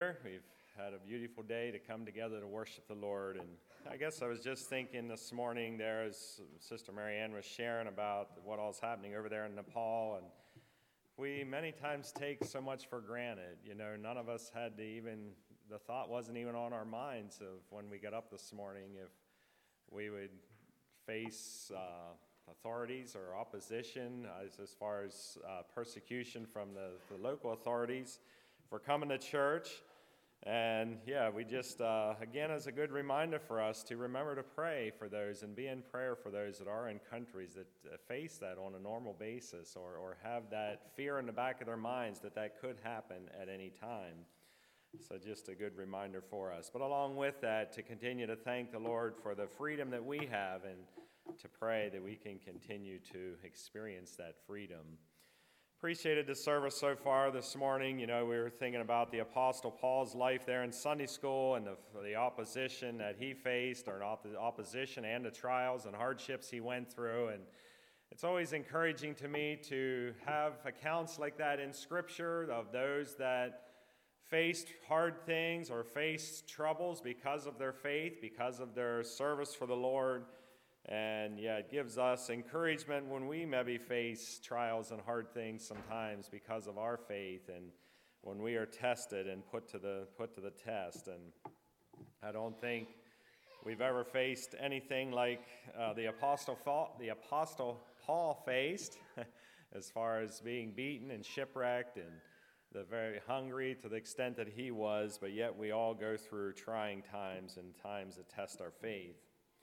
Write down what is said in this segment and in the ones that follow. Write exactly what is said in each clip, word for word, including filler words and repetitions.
We've had a beautiful day to come together to worship the Lord, and I guess I was just thinking this morning there as Sister Mary Ann was sharing about what all's happening over there in Nepal, and we many times take so much for granted. You know, none of us had to even, the thought wasn't even on our minds of when we got up this morning if we would face uh, authorities or opposition as, as far as uh, persecution from the, the local authorities for coming to church. And yeah, we just, uh, again, as a good reminder for us to remember to pray for those and be in prayer for those that are in countries that uh, face that on a normal basis or, or have that fear in the back of their minds that that could happen at any time. So just a good reminder for us. But along with that, to continue to thank the Lord for the freedom that we have and to pray that we can continue to experience that freedom. Appreciated the service so far this morning. You know, we were thinking about the Apostle Paul's life there in Sunday school and the, the opposition that he faced, or not the opposition and the trials and hardships he went through. And it's always encouraging to me to have accounts like that in Scripture of those that faced hard things or faced troubles because of their faith, because of their service for the Lord. And yeah, it gives us encouragement when we maybe face trials and hard things sometimes because of our faith, and when we are tested and put to the put to the test. And I don't think we've ever faced anything like uh, the apostle the apostle Paul faced, as far as being beaten and shipwrecked and the very hungry to the extent that he was. But yet we all go through trying times and times that test our faith.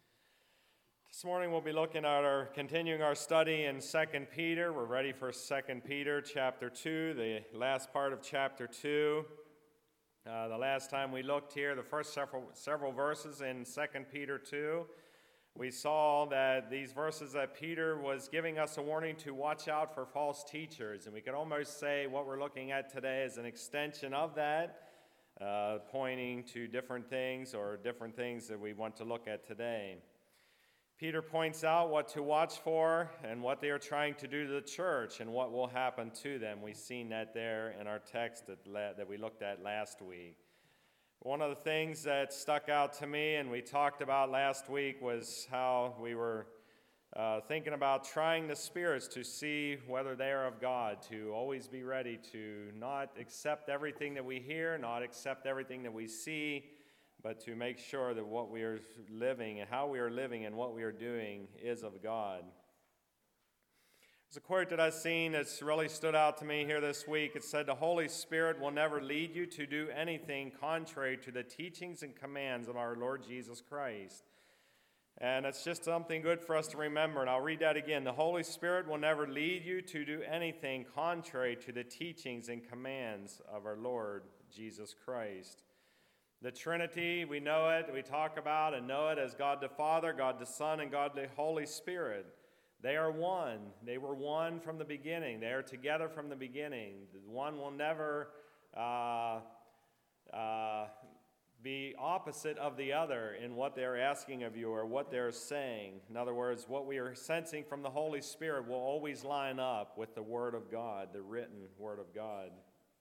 This morning we'll be looking at our, continuing our study in Second Peter. We're ready for Second Peter chapter two, the last part of chapter two. Uh, the last time we looked here, the first several, several verses in Second Peter two, we saw that these verses that Peter was giving us a warning to watch out for false teachers. And we could almost say what we're looking at today is an extension of that, uh, pointing to different things or different things that we want to look at today. Peter points out what to watch for and what they are trying to do to the church and what will happen to them. We've seen that there in our text that, la- that we looked at last week. One of the things that stuck out to me and we talked about last week was how we were uh, thinking about trying the spirits to see whether they are of God, to always be ready to not accept everything that we hear, not accept everything that we see, but to make sure that what we are living and how we are living and what we are doing is of God. There's a quote that I've seen that's really stood out to me here this week. It said, "The Holy Spirit will never lead you to do anything contrary to the teachings and commands of our Lord Jesus Christ." And it's just something good for us to remember. And I'll read that again. "The Holy Spirit will never lead you to do anything contrary to the teachings and commands of our Lord Jesus Christ." The Trinity, we know it, we talk about and know it as God the Father, God the Son, and God the Holy Spirit. They are one. They were one from the beginning. They are together from the beginning. One will never uh, uh, be opposite of the other in what they're asking of you or what they're saying. In other words, what we are sensing from the Holy Spirit will always line up with the Word of God, the written Word of God.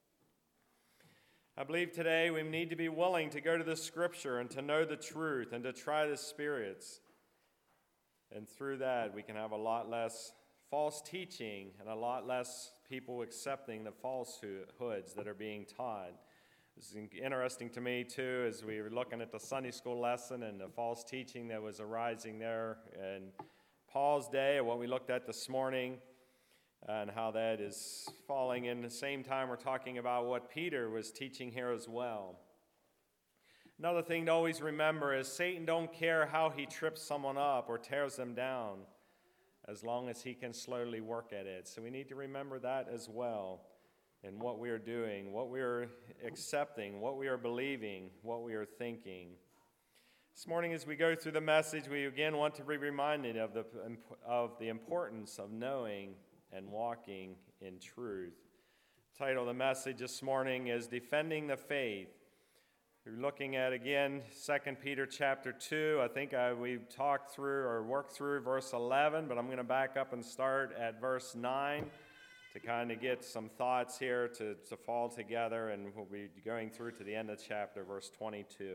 I believe today we need to be willing to go to the Scripture and to know the truth and to try the spirits. And through that, we can have a lot less false teaching and a lot less people accepting the falsehoods that are being taught. This is interesting to me, too, as we were looking at the Sunday school lesson and the false teaching that was arising there in Paul's day, and what we looked at this morning, and how that is falling in the same time we're talking about what Peter was teaching here as well. Another thing to always remember is Satan don't care how he trips someone up or tears them down, as long as he can slowly work at it. So we need to remember that as well in what we are doing, what we are accepting, what we are believing, what we are thinking. This morning as we go through the message, we again want to be reminded of the, of the importance of knowing and walking in truth. The title of the message this morning is Defending the Faith. We're looking at, again, Second Peter chapter two. I think I, we've talked through or worked through verse eleven, but I'm going to back up and start at verse nine to to kind of get some thoughts here to, to fall together, and we'll be going through to the end of the chapter, verse twenty-two.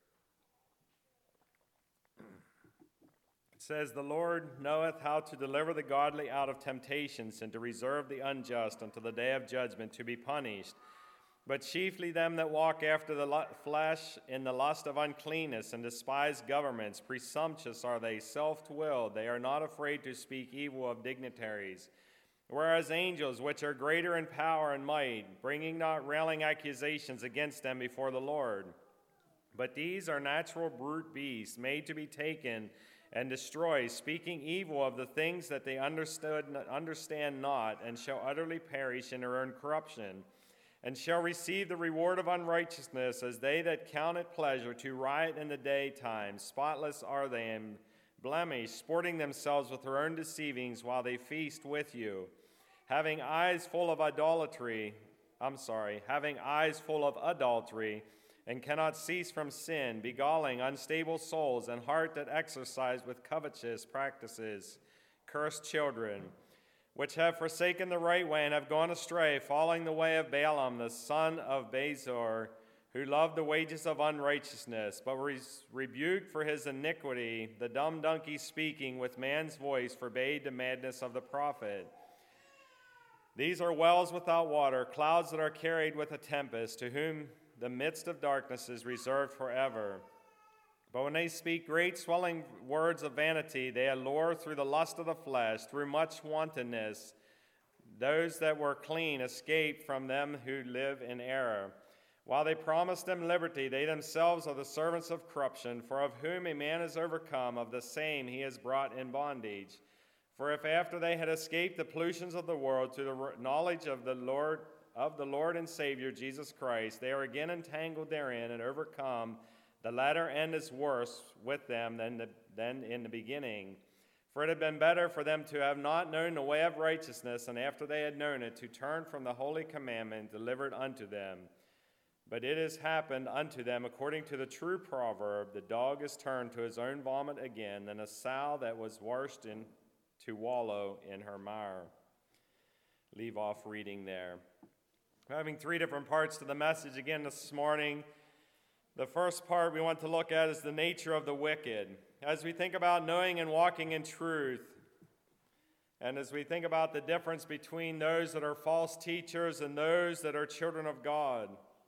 It says, "The Lord knoweth how to deliver the godly out of temptations, and to reserve the unjust until the day of judgment to be punished. But chiefly them that walk after the flesh in the lust of uncleanness, and despise governments. Presumptuous are they, self-willed. They are not afraid to speak evil of dignitaries. Whereas angels, which are greater in power and might, bringing not railing accusations against them before the Lord. But these are natural brute beasts, made to be taken and destroyed, speaking evil of the things that they understood, understand not, and shall utterly perish in their own corruption, and shall receive the reward of unrighteousness, as they that count it pleasure to riot in the daytime. Spotless are they and blemished, sporting themselves with their own deceivings while they feast with you, having eyes full of idolatry, I'm sorry, having eyes full of adultery, and cannot cease from sin, beguiling unstable souls, and heart that exercise with covetous practices. Cursed children, which have forsaken the right way and have gone astray, following the way of Balaam, the son of Bezor, who loved the wages of unrighteousness, but was rebuked for his iniquity. The dumb donkey speaking with man's voice forbade the madness of the prophet. These are wells without water, clouds that are carried with a tempest, to whom the midst of darkness is reserved forever. But when they speak great swelling words of vanity, they allure through the lust of the flesh, through much wantonness. Those that were clean escape from them who live in error. While they promise them liberty, they themselves are the servants of corruption, for of whom a man is overcome, of the same he is brought in bondage. For if after they had escaped the pollutions of the world to the knowledge of the Lord, of the Lord and Savior Jesus Christ, they are again entangled therein and overcome, the latter end is worse with them than, the, than in the beginning. For it had been better for them to have not known the way of righteousness, and after they had known it, to turn from the holy commandment delivered unto them. But it has happened unto them according to the true proverb, the dog is turned to his own vomit again, and a sow that was washed in to wallow in her mire." Leave off reading there. We're having three different parts to the message again this morning. The first part we want to look at is the nature of the wicked. As we think about knowing and walking in truth, and as we think about the difference between those that are false teachers and those that are children of God.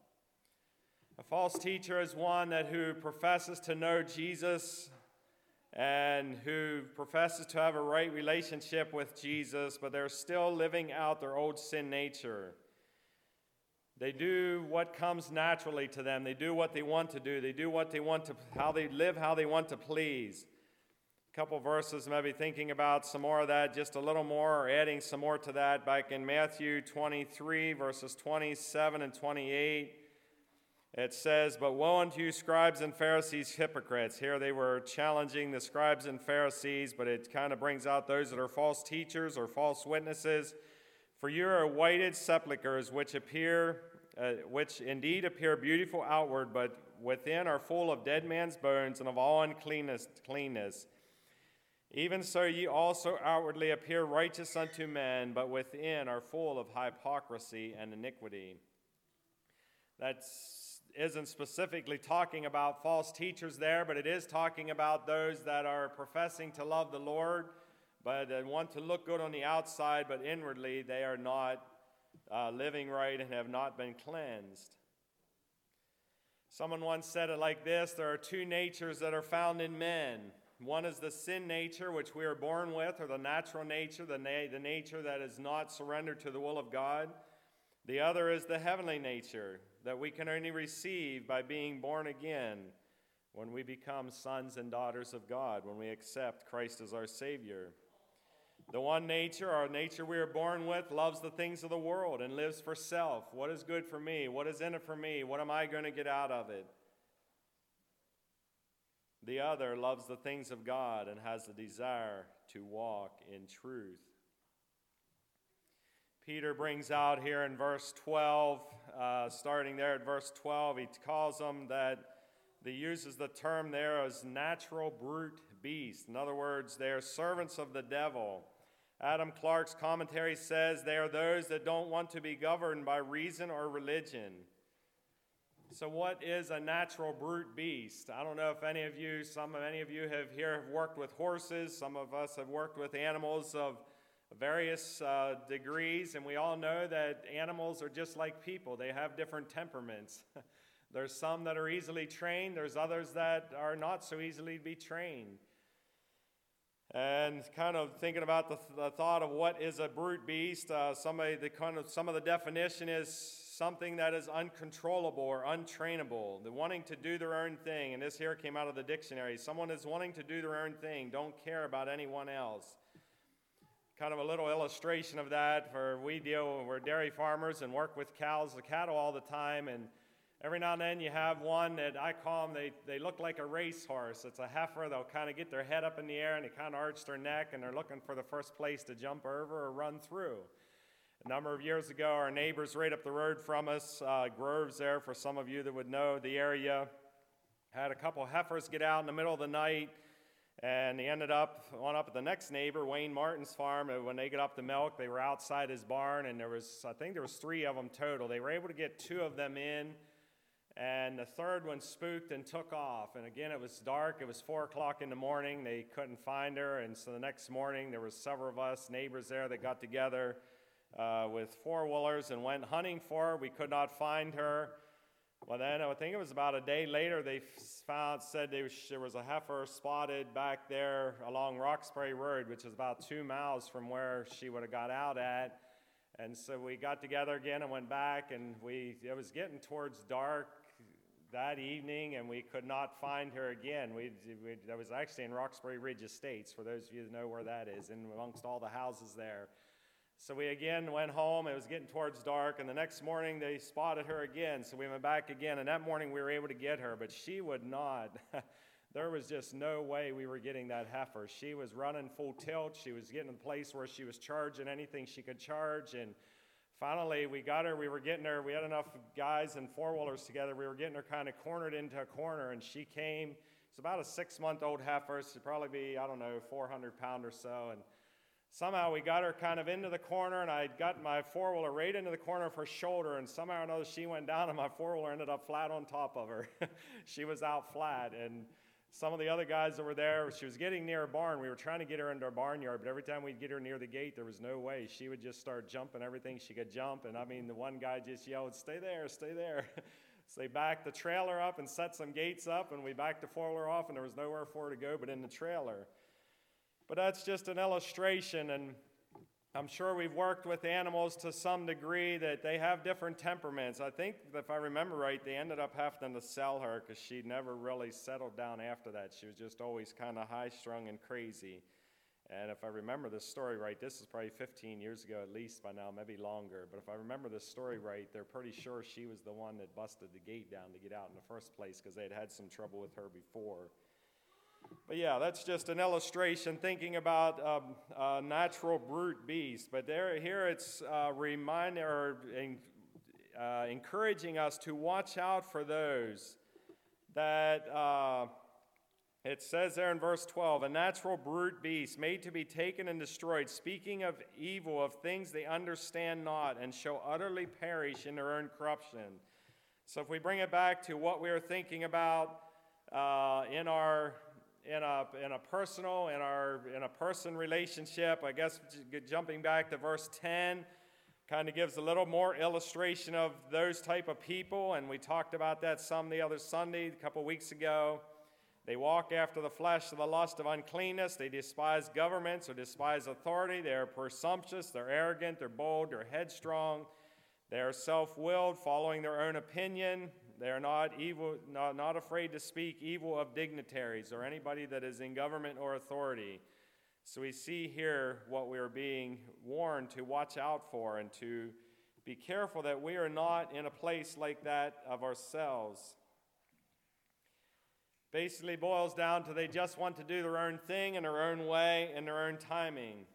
A false teacher is one that who professes to know Jesus and who professes to have a right relationship with Jesus, but they're still living out their old sin nature. They do what comes naturally to them. They do what they want to do. They do what they want to, how they live, how they want to please. A couple verses, maybe thinking about some more of that, just a little more, or adding some more to that. Back in Matthew twenty-three, verses twenty-seven and twenty-eight, it says, "But woe unto you, scribes and Pharisees, hypocrites." Here they were challenging the scribes and Pharisees, but it kind of brings out those that are false teachers or false witnesses. "For you are whited sepulchres, which appear, uh, which indeed appear beautiful outward, but within are full of dead man's bones and of all uncleanness. Cleanness. Even so ye also outwardly appear righteous unto men, but within are full of hypocrisy and iniquity." That isn't specifically talking about false teachers there, but it is talking about those that are professing to love the Lord, but uh, want to look good on the outside, but inwardly they are not uh, living right and have not been cleansed. Someone once said it like this: there are two natures that are found in men. One is the sin nature, which we are born with, or the natural nature, the, na- the nature that is not surrendered to the will of God. The other is the heavenly nature that we can only receive by being born again when we become sons and daughters of God, when we accept Christ as our Savior. The one nature, our nature we are born with, loves the things of the world and lives for self. What is good for me? What is in it for me? What am I going to get out of it? The other loves the things of God and has the desire to walk in truth. Peter brings out here in verse twelve, uh, starting there at verse twelve, he calls them that, he uses the term there as natural brute beasts. In other words, they are servants of the devil. Adam Clarke's commentary says they are those that don't want to be governed by reason or religion. So what is a natural brute beast? I don't know if any of you, some of any of you have here have worked with horses. Some of us have worked with animals of various uh, degrees, and we all know that animals are just like people. They have different temperaments. There's some that are easily trained. There's others that are not so easily to be trained. And kind of thinking about the, the thought of what is a brute beast, uh, somebody the kind of some of the definition is something that is uncontrollable or untrainable, the wanting to do their own thing. And this here came out of the dictionary. Someone is wanting to do their own thing, don't care about anyone else. Kind of a little illustration of that, for we deal, we're dairy farmers and work with cows, the cattle all the time, and every now and then you have one that I call them, they, they look like a racehorse. It's a heifer. They'll kind of get their head up in the air and they kind of arch their neck, and they're looking for the first place to jump over or run through. A number of years ago, our neighbors right up the road from us, uh, Groves there, for some of you that would know the area, had a couple heifers get out in the middle of the night, and they ended up on up at the next neighbor, Wayne Martin's farm, and when they got up to milk, they were outside his barn, and there was, I think there was three of them total. They were able to get two of them in, and the third one spooked and took off. And again, it was dark. It was four o'clock in the morning. They couldn't find her, and so the next morning, there was several of us neighbors there that got together Uh, with four-wheelers and went hunting for her. We could not find her. Well, then I think it was about a day later they found, said they was, there was a heifer spotted back there along Roxbury Road, which is about two miles from where she would have got out at. And so we got together again and went back, and we it was getting towards dark that evening, and we could not find her again. We, we that was actually in Roxbury Ridge Estates, for those of you that know where that is, and amongst all the houses there. So we again went home. It was getting towards dark, and the next morning they spotted her again. So we went back again, and that morning we were able to get her, but she would not. There was just no way we were getting that heifer. She was running full tilt. She was getting to the place where she was charging anything she could charge, and finally we got her. We were getting her. We had enough guys and four-wheelers together. We were getting her kind of cornered into a corner, and she came. It's about a six-month-old heifer. She'd probably be, I don't know, four hundred pounds or so, and somehow we got her kind of into the corner, and I got my four-wheeler right into the corner of her shoulder, and somehow or another she went down, and my four-wheeler ended up flat on top of her. She was out flat, and some of the other guys that were there, she was getting near a barn. We were trying to get her into our barnyard, but every time we'd get her near the gate, there was no way. She would just start jumping everything she could jump, and I mean, the one guy just yelled, "Stay there, stay there." So they backed the trailer up and set some gates up, and we backed the four-wheeler off, and there was nowhere for her to go but in the trailer. But that's just an illustration, and I'm sure we've worked with animals to some degree that they have different temperaments. I think, if I remember right, they ended up having to sell her because she never really settled down after that. She was just always kind of high-strung and crazy. And if I remember this story right, this is probably fifteen years ago at least by now, maybe longer. But if I remember this story right, they're pretty sure she was the one that busted the gate down to get out in the first place because they had had some trouble with her before. But yeah, that's just an illustration thinking about um, a natural brute beast. But there, here it's uh, reminding or uh, encouraging us to watch out for those that uh, it says there in verse twelve, a natural brute beast made to be taken and destroyed, speaking of evil, of things they understand not, and shall utterly perish in their own corruption. So if we bring it back to what we were thinking about uh, in our In a in a personal, in our in a person relationship, I guess jumping back to verse ten, kind of gives a little more illustration of those type of people, and we talked about that some the other Sunday, a couple weeks ago. They walk after the flesh of the lust of uncleanness. They despise governments or despise authority. They are presumptuous, they're arrogant, they're bold, they're headstrong. They are self-willed, following their own opinion. They are not evil, not, not afraid to speak evil of dignitaries or anybody that is in government or authority. So we see here what we are being warned to watch out for and to be careful that we are not in a place like that of ourselves. Basically boils down to they just want to do their own thing in their own way, in their own timing.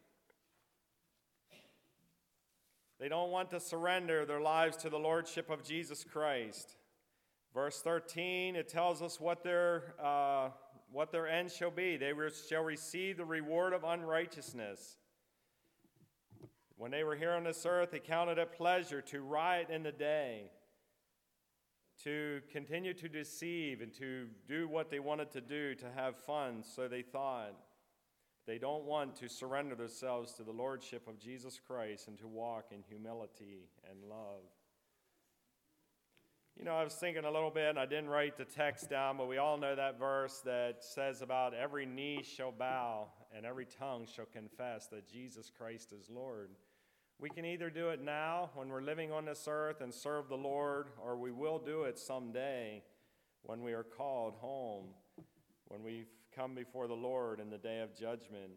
They don't want to surrender their lives to the lordship of Jesus Christ. Verse thirteen, it tells us what their uh, what their end shall be. They re- shall receive the reward of unrighteousness. When they were here on this earth, they counted it pleasure to riot in the day, to continue to deceive and to do what they wanted to do, to have fun, so they thought. They don't want to surrender themselves to the lordship of Jesus Christ and to walk in humility and love. You know, I was thinking a little bit, and I didn't write the text down, but we all know that verse that says about every knee shall bow and every tongue shall confess that Jesus Christ is Lord. We can either do it now when we're living on this earth and serve the Lord, or we will do it someday when we are called home, when we've come before the Lord in the day of judgment.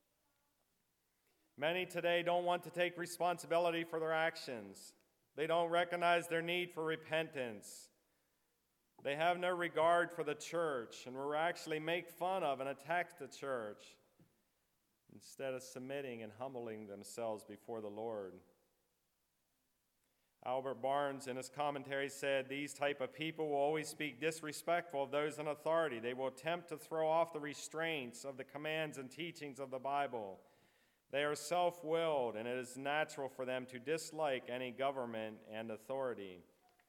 Many today don't want to take responsibility for their actions. They don't recognize their need for repentance. They have no regard for the church and will actually make fun of and attack the church instead of submitting and humbling themselves before the Lord. Albert Barnes, in his commentary, said, "These type of people will always speak disrespectful of those in authority. They will attempt to throw off the restraints of the commands and teachings of the Bible. They are self-willed, and it is natural for them to dislike any government and authority."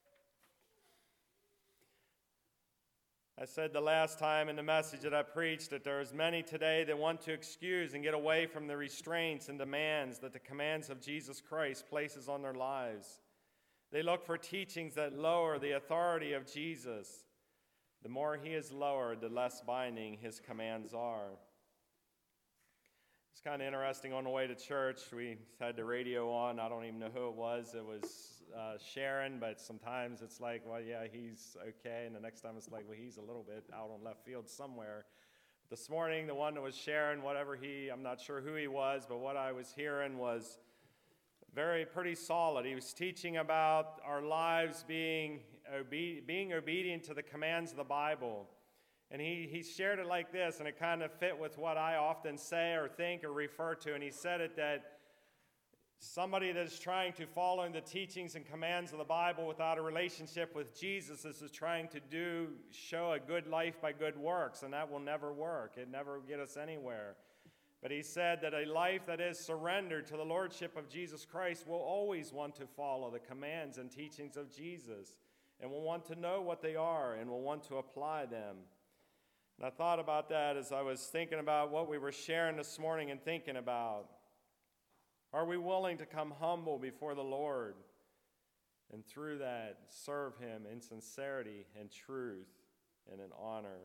I said the last time in the message that I preached that there's many today that want to excuse and get away from the restraints and demands that the commands of Jesus Christ places on their lives. They look for teachings that lower the authority of Jesus. The more he is lowered, the less binding his commands are. It's kind of interesting. On the way to church, we had the radio on. I don't even know who it was. It was uh, Sharon, but sometimes it's like, well, yeah, he's okay. And the next time it's like, well, he's a little bit out on left field somewhere. This morning, the one that was Sharon, whatever he, I'm not sure who he was, but what I was hearing was very pretty solid. He was teaching about our lives being, obe- being obedient to the commands of the Bible. And he, he shared it like this, and it kind of fit with what I often say or think or refer to. And he said it that somebody that's trying to follow in the teachings and commands of the Bible without a relationship with Jesus is trying to do, show a good life by good works, and that will never work. It never will get us anywhere. But he said that a life that is surrendered to the lordship of Jesus Christ will always want to follow the commands and teachings of Jesus, and will want to know what they are and will want to apply them. And I thought about that as I was thinking about what we were sharing this morning and thinking about. Are we willing to come humble before the Lord and through that serve him in sincerity and truth and in honor?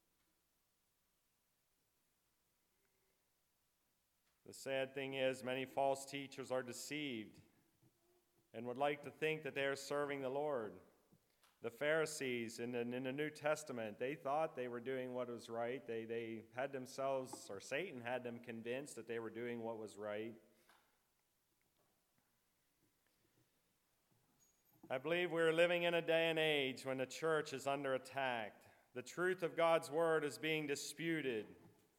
The sad thing is many false teachers are deceived and would like to think that they are serving the Lord. The Pharisees in the, in the New Testament, they thought they were doing what was right. They, they had themselves, or Satan had them convinced that they were doing what was right. I believe we're living in a day and age when the church is under attack. The truth of God's word is being disputed.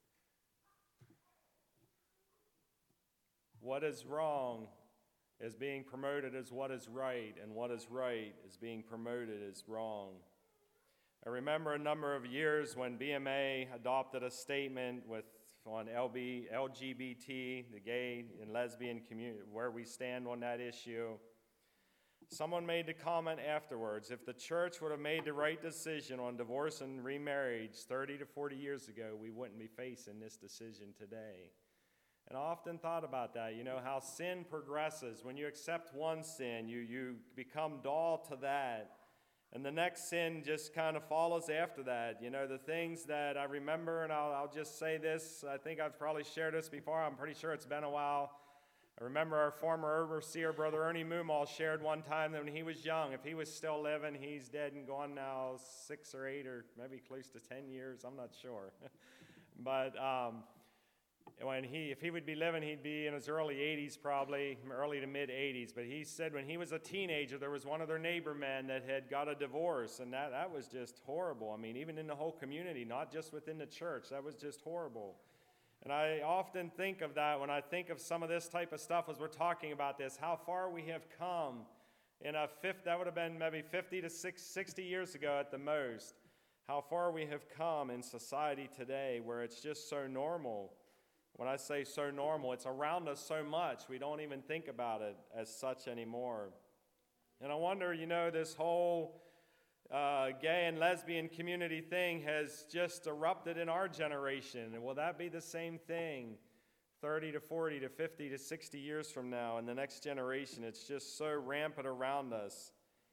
What is wrong is being promoted as what is right, and what is right is being promoted as wrong. I remember a number of years when B M A adopted a statement with on L G B T, the gay and lesbian community, where we stand on that issue. Someone made the comment afterwards, if the church would have made the right decision on divorce and remarriage thirty to forty years ago, we wouldn't be facing this decision today. And I often thought about that, you know, how sin progresses. When you accept one sin, you, you become dull to that. And the next sin just kind of follows after that. You know, the things that I remember, and I'll, I'll just say this, I think I've probably shared this before. I'm pretty sure it's been a while. I remember our former overseer, Brother Ernie Moomaw, shared one time that when he was young, if he was still living, he's dead and gone now six or eight or maybe close to ten years. I'm not sure. but... Um, When he, if he would be living, he'd be in his early eighties probably, early to mid eighties. But he said when he was a teenager, there was one of their neighbor men that had got a divorce, and that, that was just horrible. I mean, even in the whole community, not just within the church, that was just horrible. And I often think of that when I think of some of this type of stuff as we're talking about this, how far we have come in a fifth, that would have been maybe fifty to sixty years ago at the most, how far we have come in society today where it's just so normal. When I say so normal, it's around us so much, we don't even think about it as such anymore. And I wonder, you know, this whole uh, gay and lesbian community thing has just erupted in our generation. And will that be the same thing thirty to forty to fifty to sixty years from now in the next generation? It's just so rampant around us.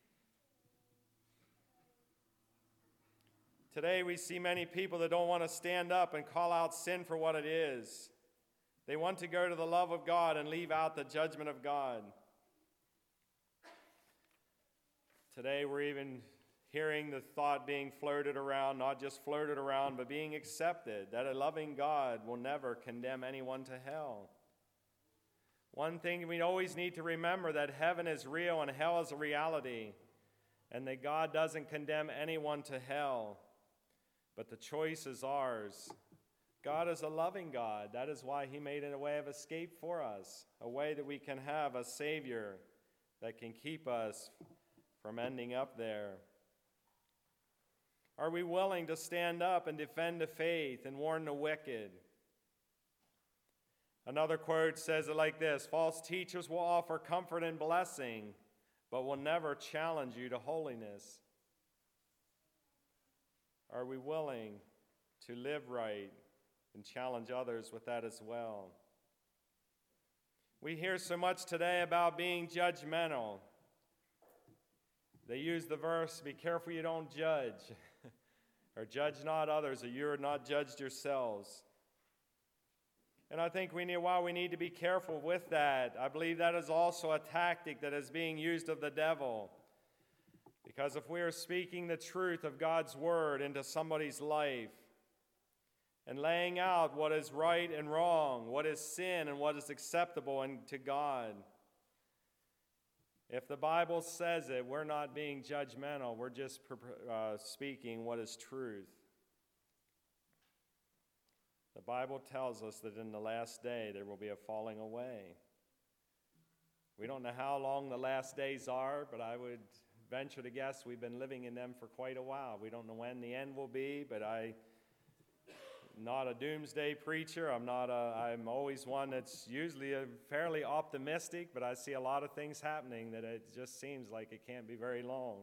Today we see many people that don't want to stand up and call out sin for what it is. They want to go to the love of God and leave out the judgment of God. Today we're even hearing the thought being floated around, not just floated around, but being accepted, that a loving God will never condemn anyone to hell. One thing we always need to remember, that heaven is real and hell is a reality, and that God doesn't condemn anyone to hell, but the choice is ours. God is a loving God. That is why he made a way of escape for us, a way that we can have a Savior that can keep us from ending up there. Are we willing to stand up and defend the faith and warn the wicked? Another quote says it like this: false teachers will offer comfort and blessing, but will never challenge you to holiness. Are we willing to live right and challenge others with that as well? We hear so much today about being judgmental. They use the verse, be careful you don't judge, or judge not others, or you are not judged yourselves. And I think we need, while we need to be careful with that, I believe that is also a tactic that is being used of the devil. Because if we are speaking the truth of God's word into somebody's life and laying out what is right and wrong, what is sin and what is acceptable and to God, if the Bible says it, we're not being judgmental. We're just uh, speaking what is truth. The Bible tells us that in the last day there will be a falling away. We don't know how long the last days are, but I would venture to guess we've been living in them for quite a while. We don't know when the end will be, but I'm not a doomsday preacher. I'm not a, I'm always one that's usually a fairly optimistic, but I see a lot of things happening that it just seems like it can't be very long.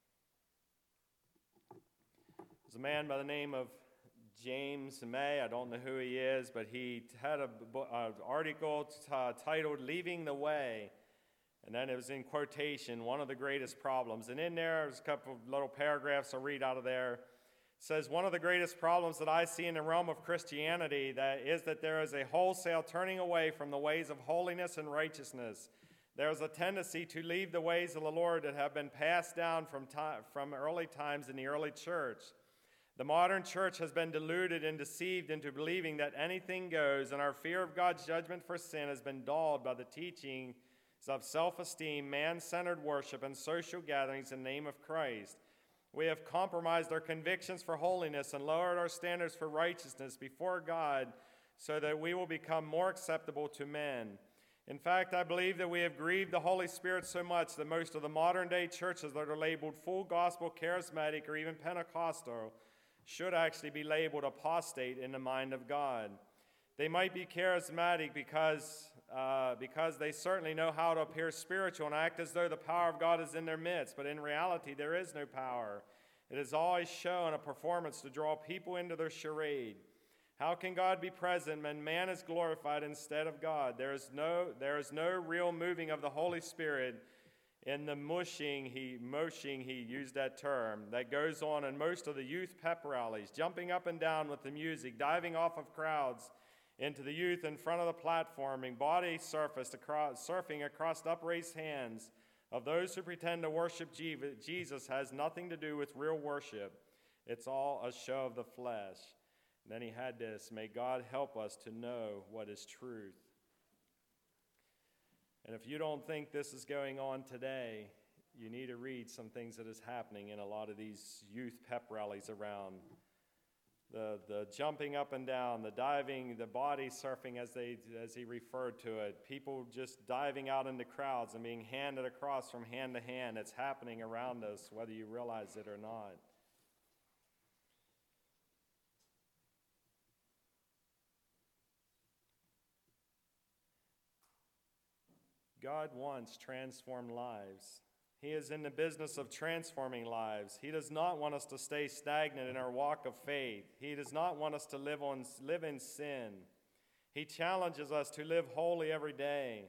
There's a man by the name of James May. I don't know who he is, but he had an article t- uh, titled Leaving the Way. And then it was in quotation, one of the greatest problems. And in there, there's a couple of little paragraphs I'll read out of there. It says, one of the greatest problems that I see in the realm of Christianity that is that there is a wholesale turning away from the ways of holiness and righteousness. There is a tendency to leave the ways of the Lord that have been passed down from, time, from early times in the early church. The modern church has been deluded and deceived into believing that anything goes, and our fear of God's judgment for sin has been dulled by the teaching of self-esteem, man-centered worship, and social gatherings in the name of Christ. We have compromised our convictions for holiness and lowered our standards for righteousness before God so that we will become more acceptable to men. In fact, I believe that we have grieved the Holy Spirit so much that most of the modern-day churches that are labeled full gospel, charismatic, or even Pentecostal should actually be labeled apostate in the mind of God. They might be charismatic because Uh, because they certainly know how to appear spiritual and act as though the power of God is in their midst. But in reality, there is no power. It is always show in a performance to draw people into their charade. How can God be present when man is glorified instead of God? There is no, there is no real moving of the Holy Spirit in the mushing, he, moshing, he used that term, that goes on in most of the youth pep rallies, jumping up and down with the music, diving off of crowds, into the youth in front of the platforming, body surfaced across, surfing across upraised hands of those who pretend to worship Jesus has nothing to do with real worship. It's all a show of the flesh. And then he had this, may God help us to know what is truth. And if you don't think this is going on today, you need to read some things that is happening in a lot of these youth pep rallies around. The the jumping up and down, the diving, the body surfing as they as he referred to it, people just diving out into crowds and being handed across from hand to hand. It's happening around us, whether you realize it or not. God wants transformed lives. He is in the business of transforming lives. He does not want us to stay stagnant in our walk of faith. He does not want us to live on live in sin. He challenges us to live holy every day.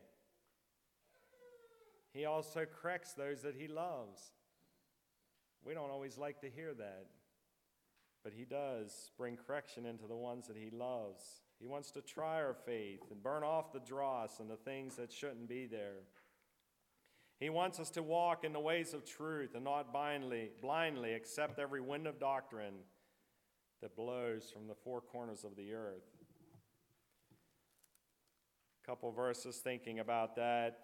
He also corrects those that he loves. We don't always like to hear that, but he does bring correction into the ones that he loves. He wants to try our faith and burn off the dross and the things that shouldn't be there. He wants us to walk in the ways of truth and not blindly, blindly accept every wind of doctrine that blows from the four corners of the earth. A couple verses thinking about that.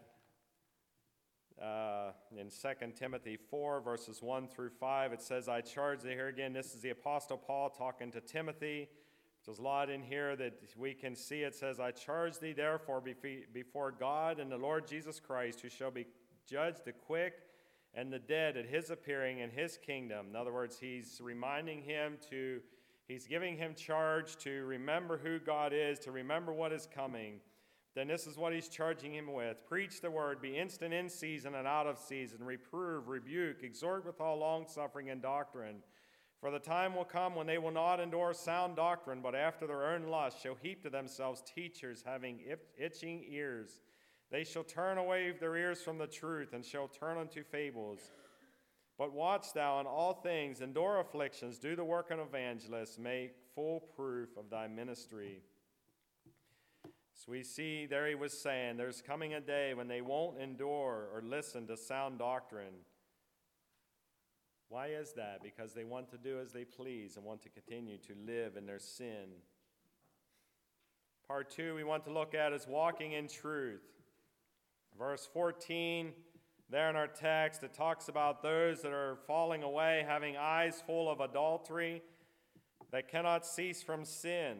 Uh, in Second Timothy four, verses one through five, it says, I charge thee, here again, this is the Apostle Paul talking to Timothy. There's a lot in here that we can see. It says, I charge thee therefore before God and the Lord Jesus Christ, who shall be judge the quick and the dead at his appearing in his kingdom. In other words, he's reminding him to, he's giving him charge to remember who God is, to remember what is coming. Then this is what he's charging him with. Preach the word, be instant in season and out of season, reprove, rebuke, exhort with all longsuffering and doctrine. For the time will come when they will not endure sound doctrine, but after their own lust shall heap to themselves teachers having itching ears. They shall turn away their ears from the truth, and shall turn unto fables. But watch thou in all things, endure afflictions, do the work of an evangelist, make full proof of thy ministry. So we see there he was saying, there's coming a day when they won't endure or listen to sound doctrine. Why is that? Because they want to do as they please and want to continue to live in their sin. Part two we want to look at is walking in truth. Verse fourteen, there in our text, it talks about those that are falling away, having eyes full of adultery, that cannot cease from sin.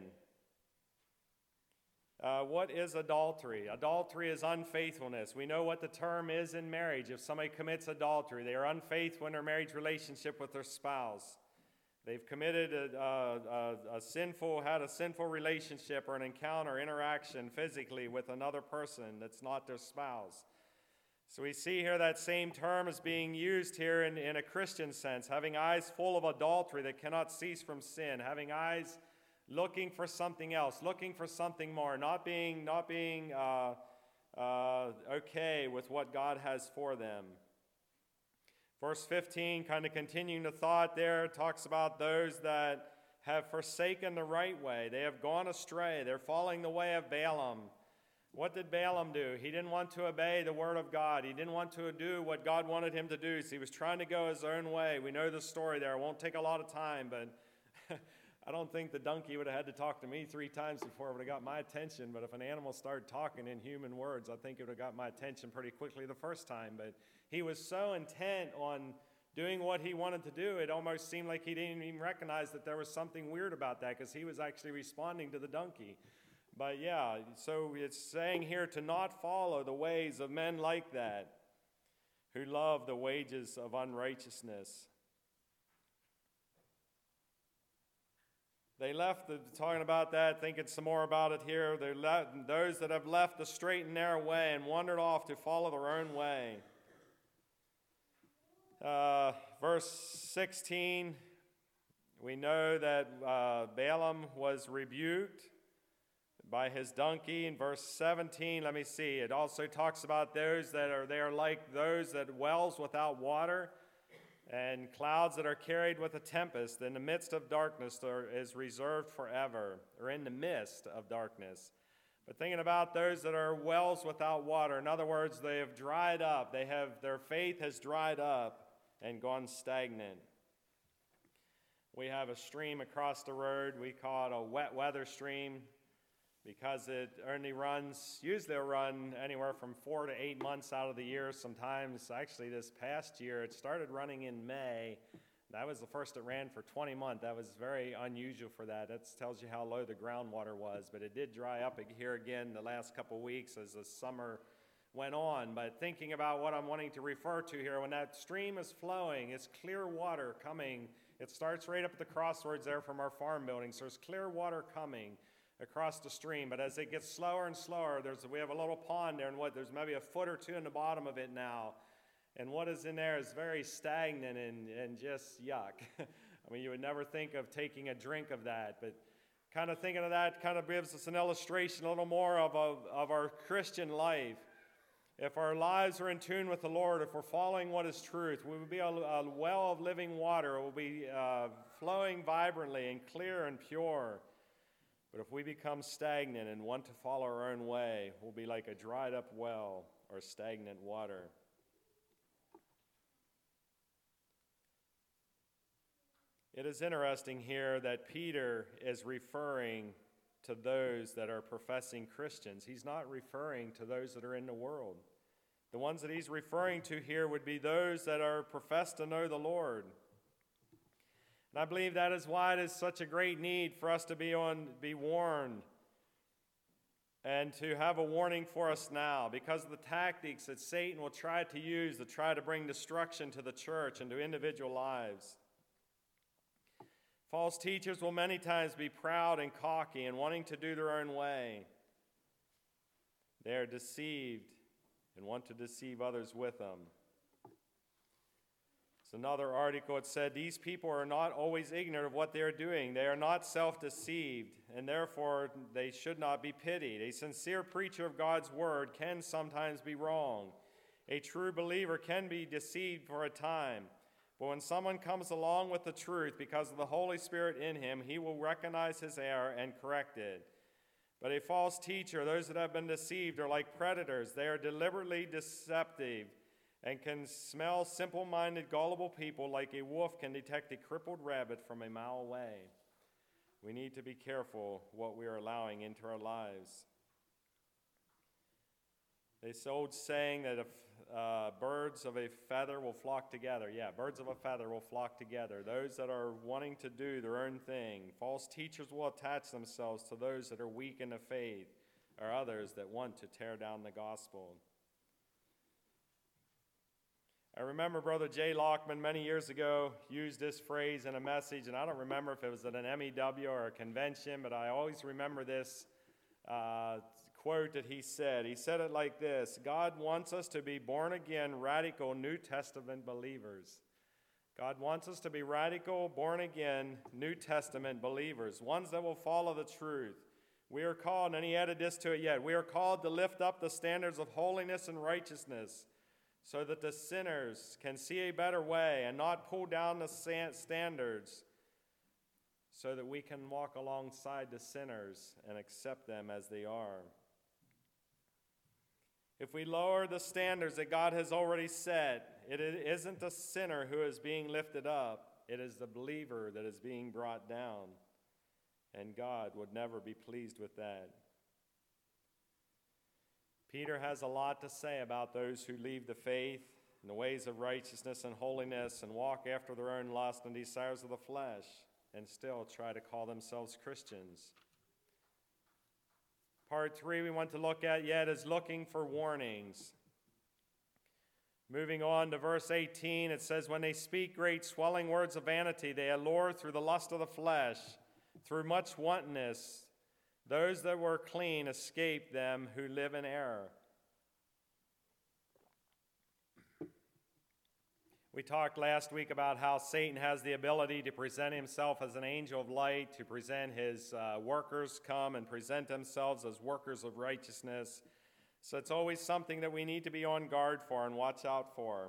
Uh, what is adultery? Adultery is unfaithfulness. We know what the term is in marriage. If somebody commits adultery, they are unfaithful in their marriage relationship with their spouse. They've committed a, a, a, a sinful, had a sinful relationship or an encounter, interaction physically with another person that's not their spouse. So we see here that same term is being used here in, in a Christian sense, having eyes full of adultery that cannot cease from sin, having eyes looking for something else, looking for something more, not being, not being uh, uh, okay with what God has for them. Verse fifteen, kind of continuing the thought there, talks about those that have forsaken the right way. They have gone astray. They're following the way of Balaam. What did Balaam do? He didn't want to obey the word of God. He didn't want to do what God wanted him to do. So he was trying to go his own way. We know the story there. It won't take a lot of time, but I don't think the donkey would have had to talk to me three times before it would have got my attention. But if an animal started talking in human words, I think it would have got my attention pretty quickly the first time. But he was so intent on doing what he wanted to do, it almost seemed like he didn't even recognize that there was something weird about that, because he was actually responding to the donkey. But yeah, so it's saying here to not follow the ways of men like that, who love the wages of unrighteousness. They left, the, talking about that, thinking some more about it here. They left, those that have left the straight and narrow way and wandered off to follow their own way. Uh, verse sixteen, we know that uh, Balaam was rebuked by his donkey. In verse seventeen, let me see, it also talks about those that are, they are like those that wells without water, and clouds that are carried with a tempest. In the midst of darkness there is reserved forever, or in the midst of darkness. But thinking about those that are wells without water, in other words, they have dried up. They have, their faith has dried up and gone stagnant. We have a stream across the road. We call it a wet weather stream because it only runs, usually it'll run anywhere from four to eight months out of the year. Sometimes, actually this past year, it started running in May. That was the first it ran for twenty months. That was very unusual for that. That tells you how low the groundwater was. But it did dry up here again the last couple weeks as the summer went on. But thinking about what I'm wanting to refer to here, when that stream is flowing, it's clear water coming. It starts right up at the crossroads there from our farm building. So there's clear water coming. across the stream. But as it gets slower and slower, there's we have a little pond there, and what there's maybe a foot or two in the bottom of it now. And what is in there is very stagnant and, and just yuck. I mean, you would never think of taking a drink of that, but kind of thinking of that kind of gives us an illustration a little more of, of, of our Christian life. If our lives are in tune with the Lord, if we're following what is truth, we will be a, a well of living water. It will be uh, flowing vibrantly and clear and pure. But if we become stagnant and want to follow our own way, we'll be like a dried up well or stagnant water. It is interesting here that Peter is referring to those that are professing Christians. He's not referring to those that are in the world. The ones that he's referring to here would be those that are professed to know the Lord. And I believe that is why it is such a great need for us to be on, be warned and to have a warning for us now, because of the tactics that Satan will try to use to try to bring destruction to the church and to individual lives. False teachers will many times be proud and cocky and wanting to do their own way. They are deceived and want to deceive others with them. It's another article. It said, these people are not always ignorant of what they are doing. They are not self-deceived, and therefore they should not be pitied. A sincere preacher of God's word can sometimes be wrong. A true believer can be deceived for a time. But when someone comes along with the truth because of the Holy Spirit in him, he will recognize his error and correct it. But a false teacher, those that have been deceived, are like predators. They are deliberately deceptive and can smell simple-minded, gullible people like a wolf can detect a crippled rabbit from a mile away. We need to be careful what we are allowing into our lives. This old saying that if Uh, birds of a feather will flock together. Yeah, birds of a feather will flock together. Those that are wanting to do their own thing. False teachers will attach themselves to those that are weak in the faith, or others that want to tear down the gospel. I remember Brother Jay Lockman many years ago used this phrase in a message, and I don't remember if it was at an M E W or a convention, but I always remember this uh, quote that he said. He said it like this: God wants us to be born-again, radical New Testament believers. God wants us to be radical, born-again, New Testament believers, ones that will follow the truth. We are called, and he added this to it yet, we are called to lift up the standards of holiness and righteousness so that the sinners can see a better way and not pull down the standards, so that we can walk alongside the sinners and accept them as they are. If we lower the standards that God has already set, it isn't the sinner who is being lifted up, it is the believer that is being brought down. And God would never be pleased with that. Peter has a lot to say about those who leave the faith and the ways of righteousness and holiness and walk after their own lust and desires of the flesh and still try to call themselves Christians. Part three we want to look at yet is looking for warnings. Moving on to verse eighteen, it says, when they speak great swelling words of vanity, they allure through the lust of the flesh, through much wantonness. Those that were clean escape them who live in error. We talked last week about how Satan has the ability to present himself as an angel of light, to present his uh, workers come and present themselves as workers of righteousness. So it's always something that we need to be on guard for and watch out for.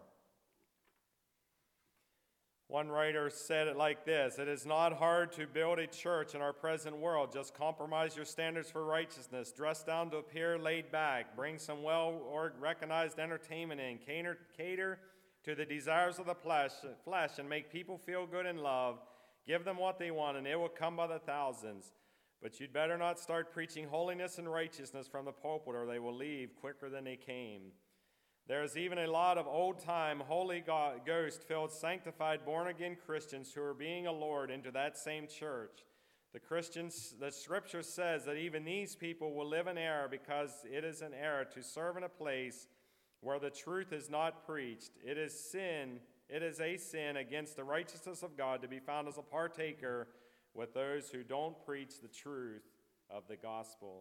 One writer said it like this: it is not hard to build a church in our present world. Just compromise your standards for righteousness, dress down to appear laid back, bring some well-recognized entertainment in, cater, cater to the desires of the flesh, flesh and make people feel good in love. Give them what they want, and it will come by the thousands. But you'd better not start preaching holiness and righteousness from the pulpit, or they will leave quicker than they came. There is even a lot of old-time, Holy Ghost-filled, sanctified, born-again Christians who are being allured into that same church. The Christians, the Scripture says that even these people will live in error because it is an error to serve in a place where the truth is not preached. It is sin, it is a sin against the righteousness of God to be found as a partaker with those who don't preach the truth of the gospel.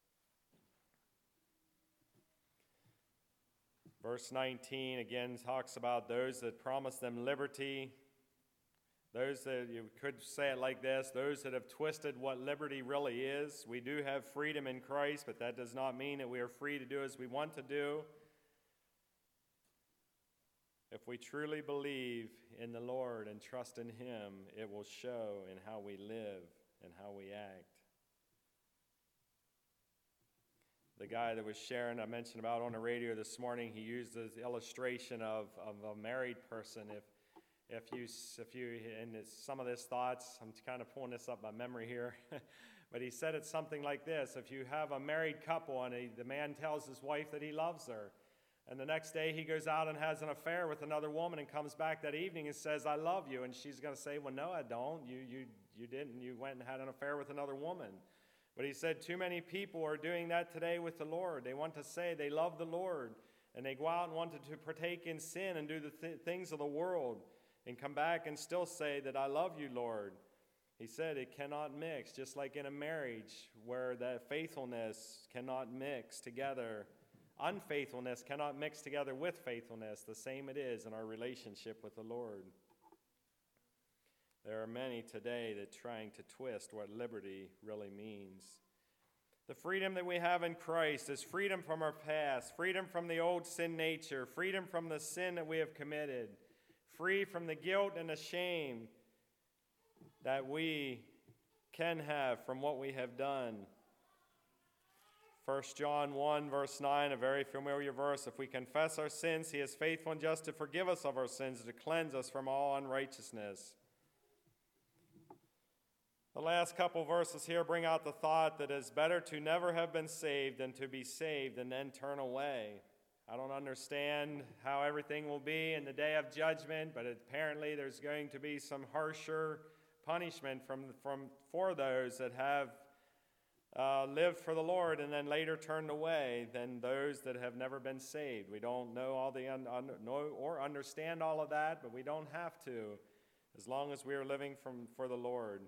Verse nineteen again talks about those that promise them liberty. Those that, you could say it like this, those that have twisted what liberty really is. We do have freedom in Christ, but that does not mean that we are free to do as we want to do. If we truly believe in the Lord and trust in Him, it will show in how we live and how we act. The guy that was sharing, I mentioned about on the radio this morning, he used this illustration of, of a married person. If If you, if you, and it's some of his thoughts, I'm kind of pulling this up by memory here, but he said it's something like this. If you have a married couple and he, the man tells his wife that he loves her, and the next day he goes out and has an affair with another woman and comes back that evening and says, I love you, and she's going to say, well, no, I don't. You, you, you didn't. You went and had an affair with another woman. But he said too many people are doing that today with the Lord. They want to say they love the Lord, and they go out and want to partake in sin and do the th- things of the world, and come back and still say that I love you, Lord. He said it cannot mix, just like in a marriage where that faithfulness cannot mix together. Unfaithfulness cannot mix together with faithfulness. The same it is in our relationship with the Lord. There are many today that are trying to twist what liberty really means. The freedom that we have in Christ is freedom from our past, freedom from the old sin nature, freedom from the sin that we have committed, free from the guilt and the shame that we can have from what we have done. First John one, verse nine, a very familiar verse. If we confess our sins, He is faithful and just to forgive us of our sins, to cleanse us from all unrighteousness. The last couple verses here bring out the thought that it's better to never have been saved than to be saved and then turn away. I don't understand how everything will be in the day of judgment, but apparently there's going to be some harsher punishment from, from for those that have uh, lived for the Lord and then later turned away than those that have never been saved. We don't know all the un, un, know or understand all of that, but we don't have to, as long as we are living from, for the Lord.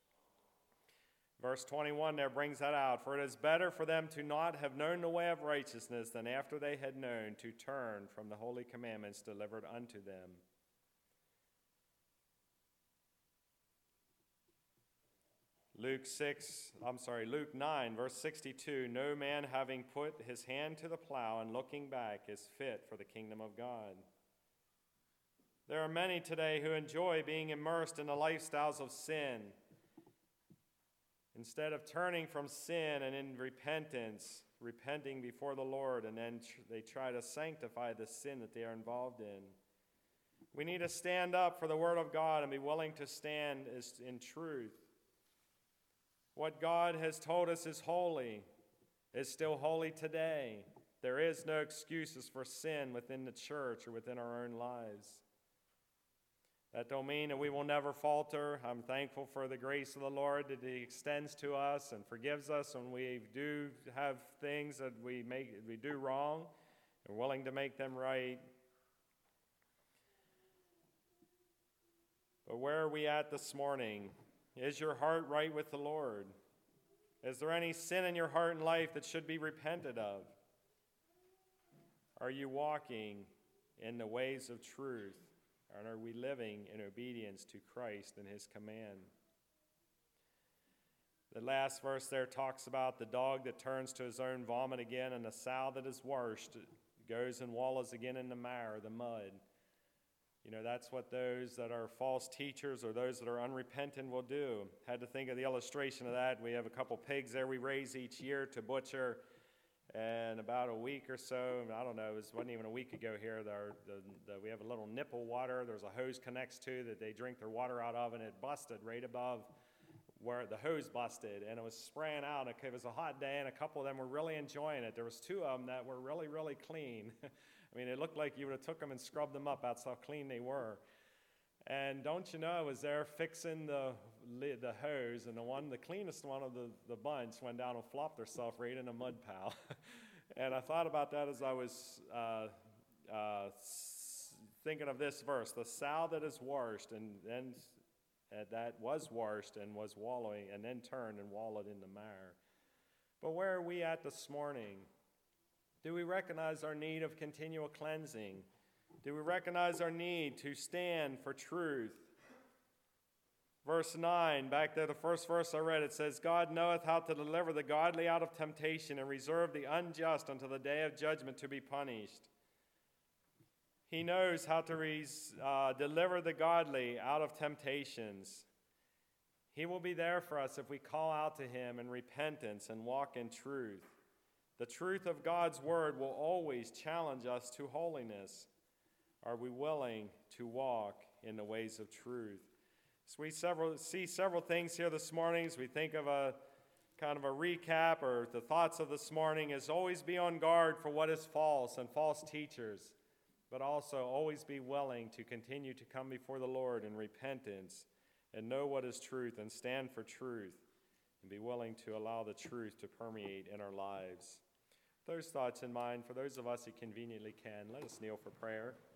Verse twenty-one there brings that out. For it is better for them to not have known the way of righteousness than after they had known to turn from the holy commandments delivered unto them. Luke six, I'm sorry, Luke nine, verse sixty-two, no man having put his hand to the plow and looking back is fit for the kingdom of God. There are many today who enjoy being immersed in the lifestyles of sin. Instead of turning from sin and in repentance, repenting before the Lord, and then tr- they try to sanctify the sin that they are involved in. We need to stand up for the Word of God and be willing to stand as in truth. What God has told us is holy, is still holy today. There is no excuses for sin within the church or within our own lives. That don't mean that we will never falter. I'm thankful for the grace of the Lord that He extends to us and forgives us when we do have things that we make we do wrong. We're willing to make them right. But where are we at this morning? Is your heart right with the Lord? Is there any sin in your heart and life that should be repented of? Are you walking in the ways of truth? And are we living in obedience to Christ and His command? The last verse there talks about the dog that turns to his own vomit again, and the sow that is washed goes and wallows again in the mire, the mud. You know, that's what those that are false teachers or those that are unrepentant will do. Had to think of the illustration of that. We have a couple pigs there we raise each year to butcher. And about a week or so, I don't know, it wasn't even a week ago here, the, the, the, we have a little nipple water. There's a hose connects to that they drink their water out of, and it busted right above where the hose busted, and it was spraying out. It was a hot day, and a couple of them were really enjoying it. There was two of them that were really, really clean. I mean, it looked like you would have took them and scrubbed them up. That's how clean they were. And don't you know, I was there fixing the the hose, and the one, the cleanest one of the, the bunch went down and flopped herself right in a mud pile. And I thought about that as I was uh, uh, thinking of this verse. The sow that is washed, and then uh, that was washed and was wallowing, and then turned and wallowed in the mire. But where are we at this morning? Do we recognize our need of continual cleansing? Do we recognize our need to stand for truth? Verse nine, back there, the first verse I read, it says, God knoweth how to deliver the godly out of temptation and reserve the unjust until the day of judgment to be punished. He knows how to res, uh, deliver the godly out of temptations. He will be there for us if we call out to him in repentance and walk in truth. The truth of God's word will always challenge us to holiness. Are we willing to walk in the ways of truth? So we several, see several things here this morning as we think of a kind of a recap or the thoughts of this morning is always be on guard for what is false and false teachers, but also always be willing to continue to come before the Lord in repentance and know what is truth and stand for truth and be willing to allow the truth to permeate in our lives. Those thoughts in mind, for those of us who conveniently can, let us kneel for prayer.